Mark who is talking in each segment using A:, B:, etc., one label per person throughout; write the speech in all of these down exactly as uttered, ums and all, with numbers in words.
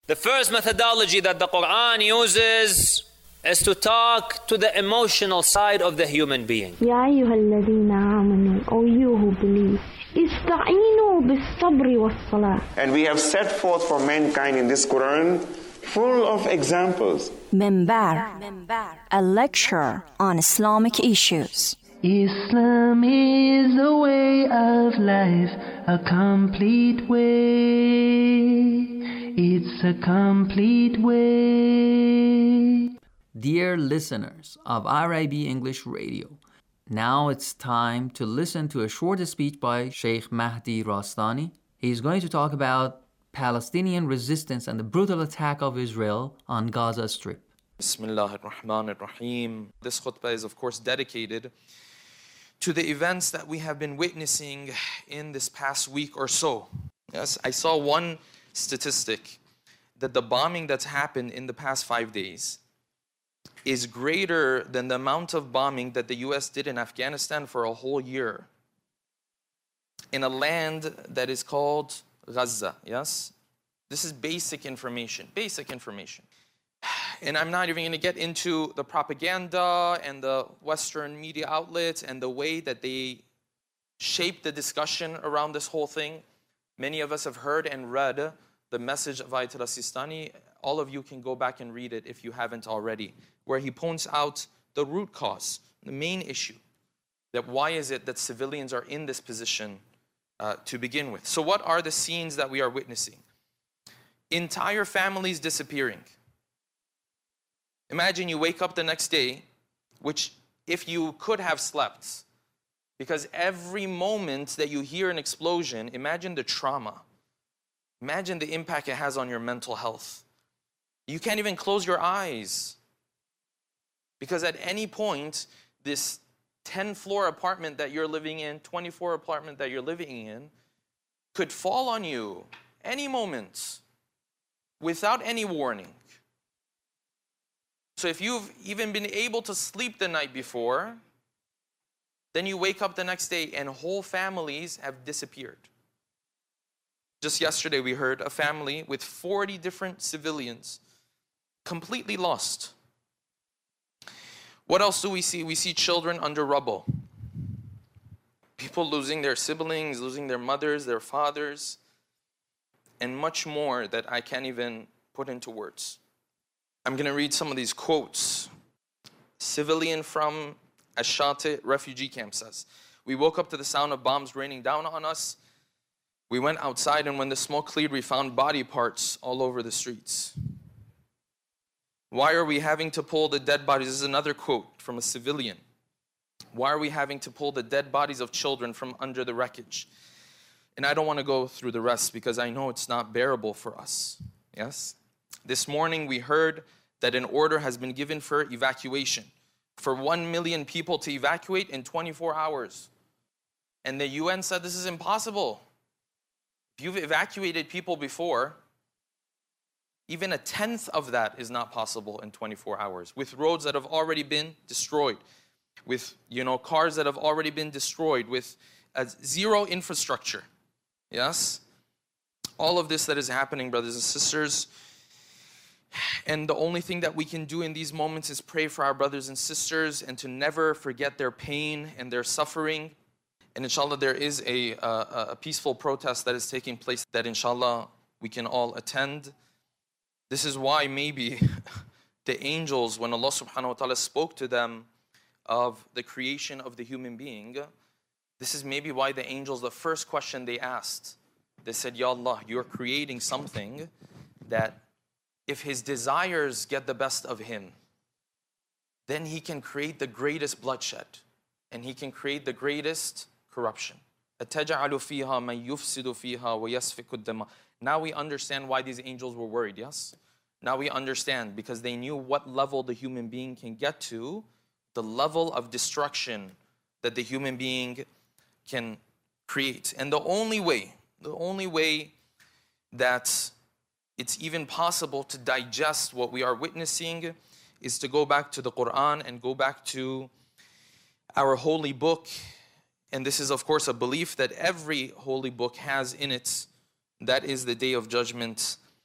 A: The first methodology that the Quran uses is to talk to the emotional side of the human being.
B: يا أيها الذين آمنوا, O you who believe, استعينوا بالصبر والصلاة.
C: And we have set forth for mankind in this Quran full of examples.
D: Minbar, a lecture on Islamic issues.
E: Islam is a way of life, a complete way. It's a complete way.
F: Dear listeners of R I B English Radio, now it's time to listen to a short speech by Sheikh Mahdi Rastani. He's going to talk about Palestinian resistance and the brutal attack of Israel on Gaza Strip.
G: Bismillah ar-Rahman ar-Rahim. This khutbah is of course dedicated to the events that we have been witnessing in this past week or so. Yes, I saw one statistic that the bombing that's happened in the past five days is greater than the amount of bombing that the U S did in Afghanistan for a whole year in a land that is called Gaza. Yes, this is basic information, basic information. And I'm not even going to get into the propaganda and the Western media outlets and the way that they shape the discussion around this whole thing. Many of us have heard and read the message of Ayatollah Sistani. All of you can go back and read it if you haven't already, where he points out the root cause, the main issue, that why is it that civilians are in this position uh, to begin with. So what are the scenes that we are witnessing? Entire families disappearing. Imagine you wake up the next day, which if you could have slept, because every moment that you hear an explosion, imagine the trauma. Imagine the impact it has on your mental health. You can't even close your eyes. Because at any point, this ten-floor apartment that you're living in, twenty-four apartment that you're living in, could fall on you any moment without any warning. So if you've even been able to sleep the night before, then you wake up the next day and whole families have disappeared. Just yesterday we heard a family with forty different civilians completely lost. What else do we see? We see children under rubble. People losing their siblings, losing their mothers, their fathers, and much more that I can't even put into words. I'm going to read some of these quotes. Civilian from Ash-Shati refugee camp says, "We woke up to the sound of bombs raining down on us. We went outside, and when the smoke cleared, we found body parts all over the streets. Why are we having to pull the dead bodies?" This is another quote from a civilian. "Why are we having to pull the dead bodies of children from under the wreckage?" And I don't want to go through the rest because I know it's not bearable for us. Yes? This morning we heard that an order has been given for evacuation, for one million people to evacuate in twenty-four hours. And the U N said this is impossible. If you've evacuated people before, even a tenth of that is not possible in twenty-four hours, with roads that have already been destroyed, with you know cars that have already been destroyed, with a zero infrastructure. Yes? All of this that is happening, brothers and sisters. And the only thing that we can do in these moments is pray for our brothers and sisters and to never forget their pain and their suffering. And inshallah, there is a, a, a peaceful protest that is taking place that inshallah we can all attend. This is why maybe the angels, when Allah subhanahu wa ta'ala spoke to them of the creation of the human being, this is maybe why the angels, the first question they asked, they said, "Ya Allah, you're creating something that if his desires get the best of him, then he can create the greatest bloodshed and he can create the greatest corruption. أَتَجْعَلُ فِيهَا مَنْ يُفْسِدُ فِيهَا وَيَسْفِكُ الدَّمَاء." Now we understand why these angels were worried, yes? Now we understand because they knew what level the human being can get to, the level of destruction that the human being can create. And the only way, the only way that it's even possible to digest what we are witnessing is to go back to the Quran and go back to our holy book. And this is, of course, a belief that every holy book has in it. That is the Day of Judgment.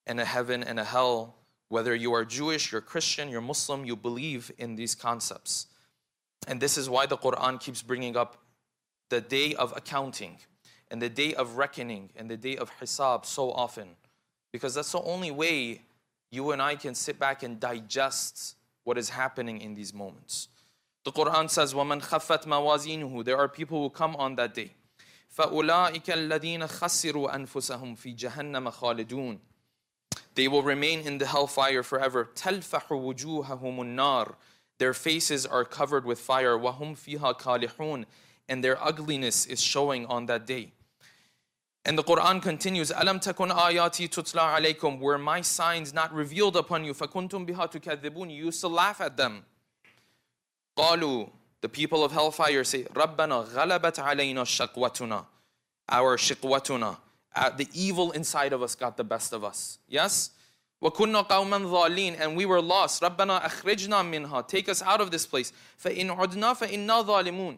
G: and a heaven and a hell. Whether you are Jewish, you're Christian, you're Muslim, you believe in these concepts. And this is why the Quran keeps bringing up the day of accounting and the day of reckoning and the day of hisab so often. Because that's the only way you and I can sit back and digest what is happening in these moments. The Quran says, وَمَنْ خَفَّتْ مَوَازِينُهُ. There are people who come on that day. فَأُولَٰئِكَ الَّذِينَ خَسِّرُوا أَنفُسَهُمْ فِي جَهَنَّمَ خَالِدُونَ. They will remain in the hellfire forever. تَلْفَحُ وُجُوهَهُمُ النَّارِ. Their faces are covered with fire. وَهُمْ فِيهَا كَالِحُونَ. And their ugliness is showing on that day. And the Quran continues, أَلَمْ تَكُنْ آيَاتِي تُتْلَى عَلَيْكُمْ. Were my signs not revealed upon you? فَكُنْتُمْ بِهَا تُكَذِّبُونَ. You used to laugh at them. قَالُوا. The people of hellfire say, رَبَّنَا غَلَبَتْ عَلَيْنَا شَقْوَتُنَا. Our shiqwatuna. Uh, the evil inside of us got the best of us. Yes? وَكُنَّا قَوْمًا ظَالِينَ. And we were lost. رَبَّنَا أَخْرِجْنَا مِنْهَا. Take us out of this place. فَإِنْ عُدْنَا فَإِنَّا ظَالِمُونَ.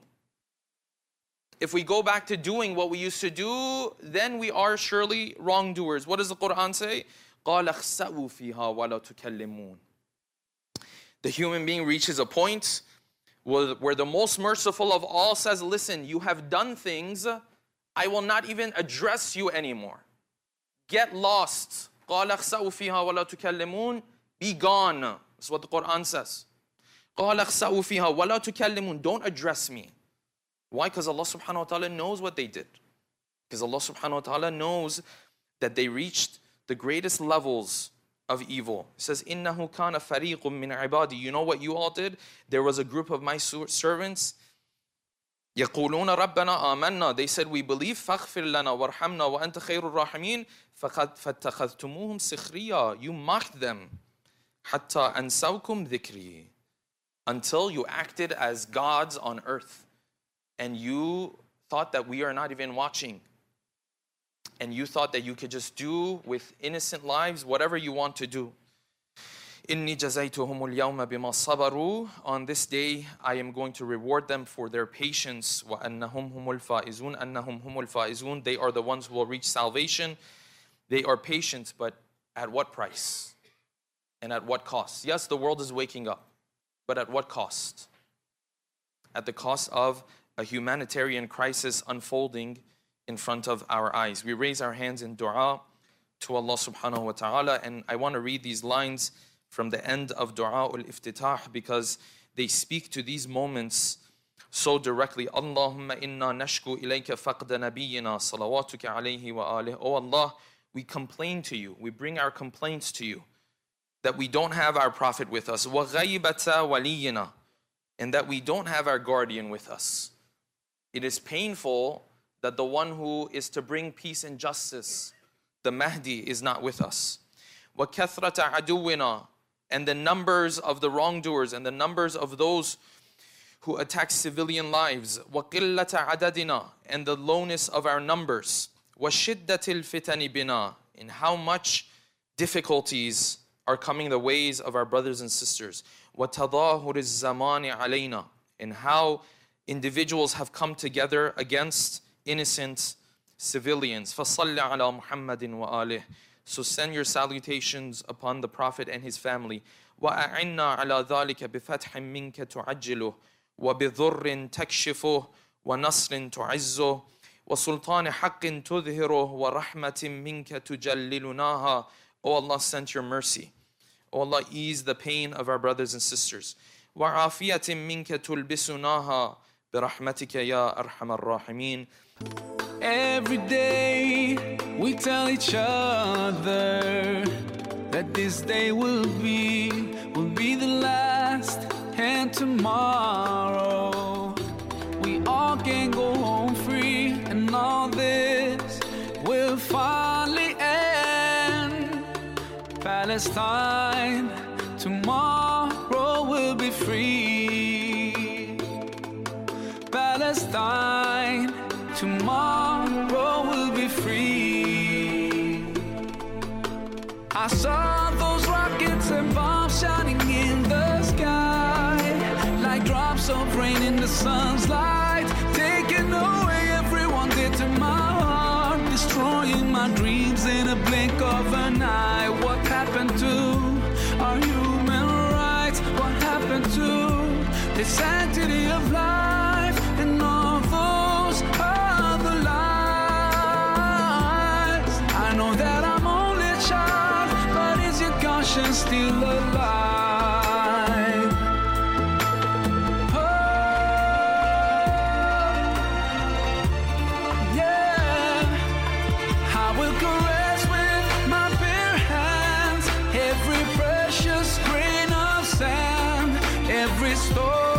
G: If we go back to doing what we used to do, then we are surely wrongdoers. What does the Quran say? قَالَ اخْسَأُوا فِيهَا وَلَا تُكَلِّمُونَ. The human being reaches a point where the most merciful of all says, listen, you have done things, I will not even address you anymore. Get lost. قَالَ اخْسَأُوا فِيهَا وَلَا تُكَلِّمُونَ. Be gone. That's what the Quran says. قَالَ اخْسَأُوا فِيهَا وَلَا تُكَلِّمُونَ. Don't address me. Why? Because Allah subhanahu wa ta'ala knows what they did. Because Allah subhanahu wa ta'ala knows that they reached the greatest levels of evil. It says, إِنَّهُ كَانَ فَرِيقٌ مِّنْ عِبَادِي. You know what you all did? There was a group of my servants. يَقُولُونَ رَبَّنَا آمَنَّا. They said, we believe. فَاغْفِرْ لَنَا وَارْحَمْنَا وَأَنْتَ خَيْرُ الرَّاحِمِينَ فَاتَّخَذْتُمُوهُمْ سِخْرِيًّا. You mocked them. حَتَّى أَنْسَوْكُمْ ذِكْرِي. Until you acted as gods on earth. And you thought that we are not even watching. And you thought that you could just do with innocent lives whatever you want to do. إِنِّي جَزَيْتُهُمُ الْيَوْمَ بِمَا صَبَرُوا. On this day, I am going to reward them for their patience. وَأَنَّهُمْ هُمُ الْفَائِزُونَ أَنَّهُمْ هُمُ الْفَائِزُونَ. They are the ones who will reach salvation. They are patient, but at what price? And at what cost? Yes, the world is waking up. But at what cost? At the cost of a humanitarian crisis unfolding in front of our eyes. We raise our hands in dua to Allah subhanahu wa ta'ala, and I want to read these lines from the end of Dua ul-Iftitah because they speak to these moments so directly. Allahumma inna nashku ilayka faqda nabiyyina salawatuka alayhi wa alihi. Oh Allah, we complain to you, we bring our complaints to you that we don't have our Prophet with us. Wa ghaybata waliyina. And that we don't have our guardian with us. It is painful that the one who is to bring peace and justice, the Mahdi, is not with us. وَكَثْرَةَ عَدُوِّنَا. And the numbers of the wrongdoers and the numbers of those who attack civilian lives. وَقِلَّةَ عَدَدِنَا. And the lowness of our numbers. وَشِدَّةِ الْفِتَنِ بِنَا. And how much difficulties are coming the ways of our brothers and sisters. وَتَضَاهُرِ الزَّمَانِ عَلَيْنَا. And how individuals have come together against innocent civilians. فَصَلِّ عَلَى مُحَمَّدٍ وَآلِهِ. So send your salutations upon the Prophet and his family. وَأَعِنَّا عَلَى ذَلِكَ بِفَتْحٍ مِّنْكَ تُعَجِّلُهُ وَبِضُرٍّ تَكْشِفُهُ وَنَصْرٍ تُعِزُّهُ وَسُلْطَانِ حَقٍّ تُظْهِرُهُ وَرَحْمَةٍ مِّنْكَ تُجَلِّلُنَاهَا. O Allah, send your mercy. O Allah, ease the pain of our brothers and sisters. وَعَافِيَةٍ مِّنْكَ تُلْبِسُنَاهَا بِرَحْمَتِكَ يَا أَرْحَمَ الرَّاحِمِينَ.
E: Every day we tell each other that this day will be, will be the last, and tomorrow we all can go home free, and all this will finally end. Palestine, tomorrow will be free. Palestine, tomorrow will be free. I saw those rockets and bombs shining in the sky, like drops of rain in the sun's light, taking away everyone dear to my heart. The destroying my dreams in a blink of an eye. What happened to our human rights? What happened to the sanctity of life and all those other lies? I know that I'm only a child, but is your conscience still alive? Oh, yeah. I will caress with my bare hands every precious grain of sand, every story